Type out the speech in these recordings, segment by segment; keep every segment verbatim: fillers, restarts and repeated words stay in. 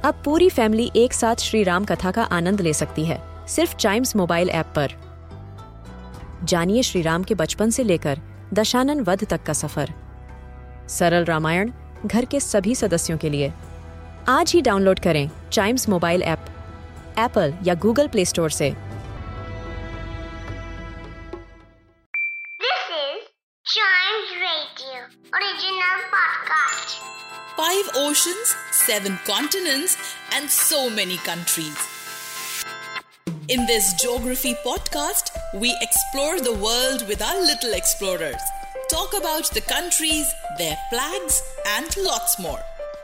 अब पूरी फैमिली एक साथ श्री राम कथा का आनंद ले सकती है सिर्फ चाइम्स मोबाइल ऐप पर। जानिए श्री राम के बचपन से लेकर दशानन वध तक का सफर। सरल रामायण घर के सभी सदस्यों के लिए। आज ही डाउनलोड करें चाइम्स मोबाइल ऐप एप्पल या गूगल प्ले स्टोर से। This is Chimes Radio original podcast. Five oceans, seven continents, and so many countries. In this geography podcast, we explore the world with our little explorers. Talk about the countries, their flags, and lots more.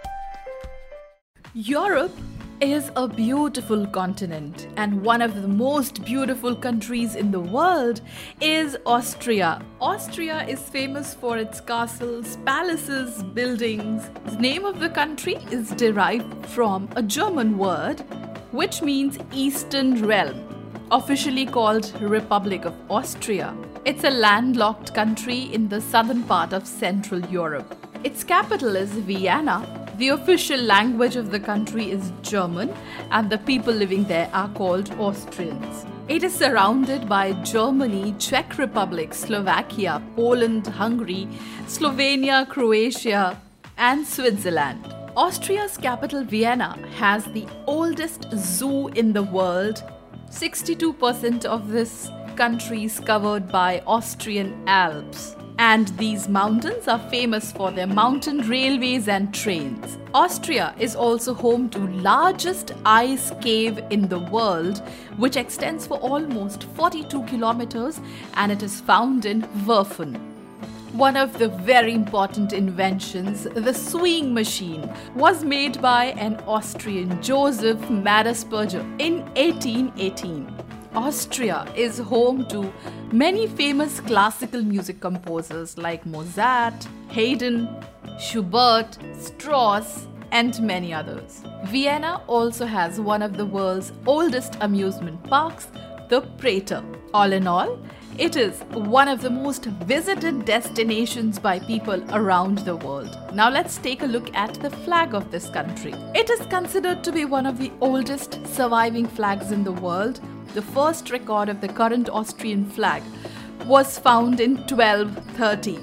Europe is a beautiful continent, and one of the most beautiful countries in the world is Austria. Austria is famous for its castles, palaces, buildings. The name of the country is derived from a German word which means Eastern Realm, officially called Republic of Austria. It's a landlocked country in the southern part of Central Europe. Its capital is Vienna. The official language of the country is German, and the people living there are called Austrians. It is surrounded by Germany, Czech Republic, Slovakia, Poland, Hungary, Slovenia, Croatia, and Switzerland. Austria's capital Vienna has the oldest zoo in the world. sixty-two percent of this country is covered by Austrian Alps. And these mountains are famous for their mountain railways and trains. Austria is also home to largest ice cave in the world, which extends for almost forty-two kilometers, and it is found in Werfen. One of the very important inventions, the sewing machine, was made by an Austrian, Joseph Madesperger, in eighteen eighteen. Austria is home to many famous classical music composers like Mozart, Haydn, Schubert, Strauss, and many others. Vienna also has one of the world's oldest amusement parks, the Prater. All in all, it is one of the most visited destinations by people around the world. Now let's take a look at the flag of this country. It is considered to be one of the oldest surviving flags in the world. The first record of the current Austrian flag was found in twelve thirty,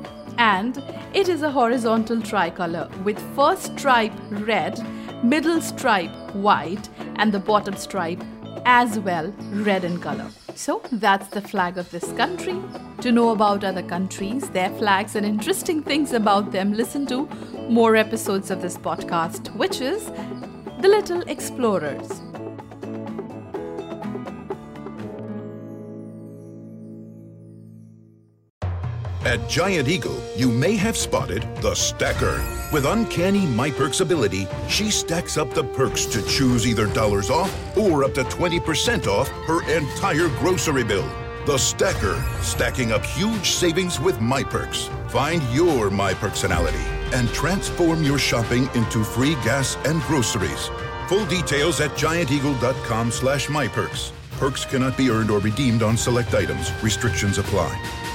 and it is a horizontal tricolor with first stripe red, middle stripe white, and the bottom stripe as well red in color. So that's the flag of this country. To know about other countries, their flags, and interesting things about them, listen to more episodes of this podcast, which is The Little Explorers. At Giant Eagle, you may have spotted the Stacker. With uncanny MyPerks ability, she stacks up the perks to choose either dollars off or up to twenty percent off her entire grocery bill. The Stacker, stacking up huge savings with MyPerks. Find your MyPerksonality and transform your shopping into free gas and groceries. Full details at gianteagle.com slash MyPerks. Perks cannot be earned or redeemed on select items. Restrictions apply.